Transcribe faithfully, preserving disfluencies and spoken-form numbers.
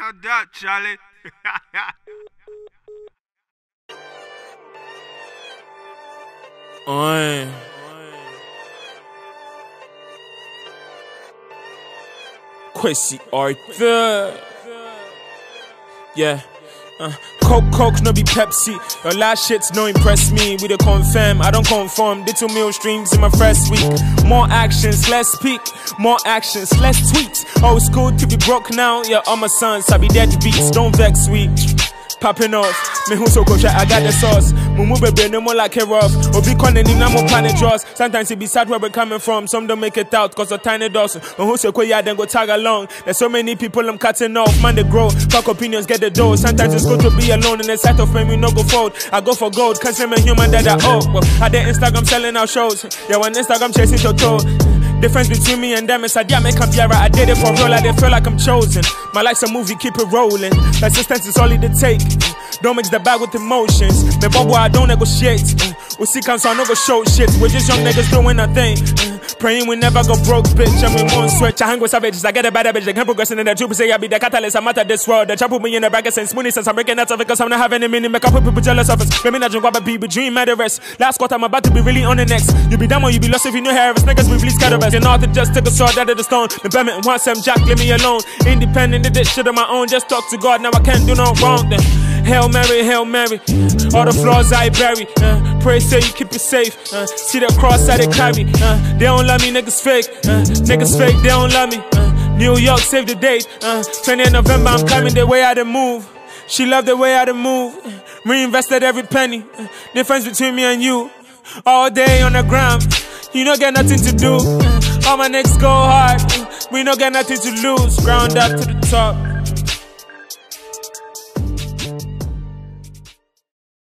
Ground up, Charlie. Oi. Kwesi Arthur. Yeah. Uh, Coke, Coke, no be Pepsi. Your last shits no impress me. We the confirm, I don't conform. Did two mil streams in my first week. More actions, less speak. More actions, less tweets. Old school to be broke now. Yeah, all my sons, I be dead beats. Don't vex, we popping off. Me who so coach, I got the sauce. Mumu baby, no more like a rough. Obi calling in, I'm more planet draws. Sometimes it be sad where we're coming from. Some don't make it out cause of tiny dots. And who so cool, yeah, then go tag along. There's so many people I'm cutting off. Man, they grow. Fuck opinions, get the dough. Sometimes it's good to be alone in the sight of fame, we no go fold. I go for gold, cause I'm a human that I owe. Well, I did Instagram selling out shows. Yeah, on Instagram chasing your toe. Difference between me and them is I did make up, yeah, I did it for real, I did feel like I'm chosen. My life's a movie, keep it rolling. Persistence is all it take. Don't mix the bag with emotions. Me bubble, I don't negotiate. We see council, I no go show shit. We're just young niggas doing our thing. Praying we never go broke, bitch, and we won't switch. I hang with savages, I get a bad bitch. They can't progress in the truth, say I be the catalyst, I'm out of this world. They try put me in the bracket since Mooney since I'm breaking out of it, cause I'm not having a minute. Make up with people jealous of us. Let me not drink what people dream murderers. Last quarter, I'm about to be really on the next. You be down or you be lost if you know hair. It's niggas, we release cannabis. You know to just take a sword out of the stone. The Birmingham wants some Jack, leave me alone. Independent, did this shit on my own. Just talk to God, now I can't do no wrong then. Hail Mary, Hail Mary. All the flaws I bury. Uh, pray say you keep it safe. Uh, see the cross I they carry. Uh, they don't love me, niggas fake. Uh, niggas fake, they don't love me. Uh, New York, save the date. Uh, twentieth of November, I'm coming the way I done move. She loved the way I done move. Uh, reinvested every penny. Uh, difference between me and you. All day on the ground. You don't get nothing to do. Uh, all my niggas go hard. Uh, we don't get nothing to lose. Ground up to the top.